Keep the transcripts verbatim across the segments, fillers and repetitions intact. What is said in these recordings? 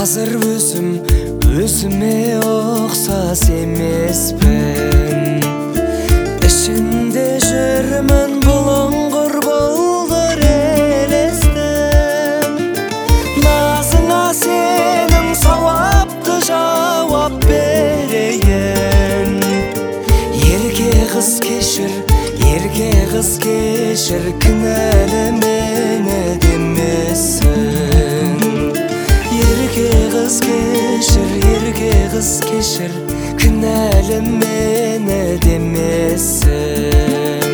Азыр өзім өзіме ұқсас емеспін. Ішінде жүрмін бұлыңғыр болдыр елестім. Назыңа сенің сауапты жауап берейін. Ерке қыз кешір, ерке қыз кешір, кінәлі мені демесін. Ерке қыз кешір, ерке қыз кешір, кінәлі мені демесін.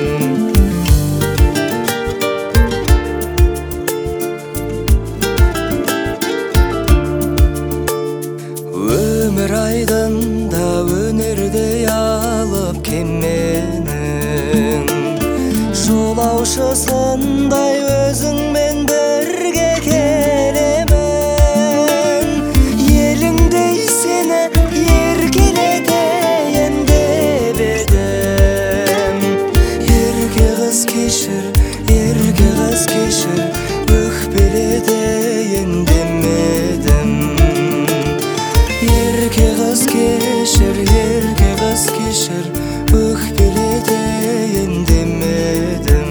Өмір айдында өнердей алып кеменің, жолаушысындай өзіңмен бірге келемін. Еліңдей сені еркелетейін деп едім. Ерке қыз кешір, ерке қыз кешір, өкпелетейін демедім. Ерке қыз кешір, ерке қыз кешір, өкпелетейін демедім.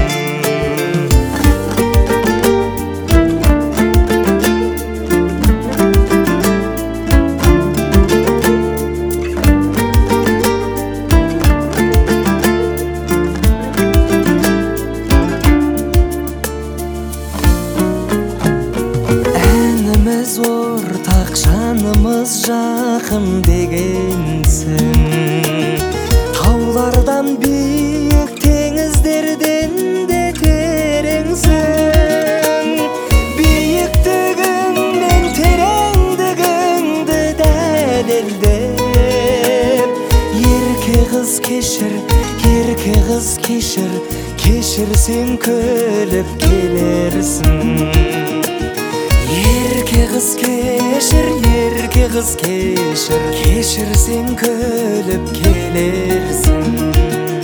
Әніміз ортақ, жанымыз жақын дегенсің. Таулардан биік, теңіздерден де тереңсің. Биіктігіңмен тереңдігіңді дәлелдеп. Ерке қыз кешір, ерке қыз кешір, кешірсең күліп келерсің. Ерке қыз кешір, ерке қыз кешір, кешірсең күліп келерсің.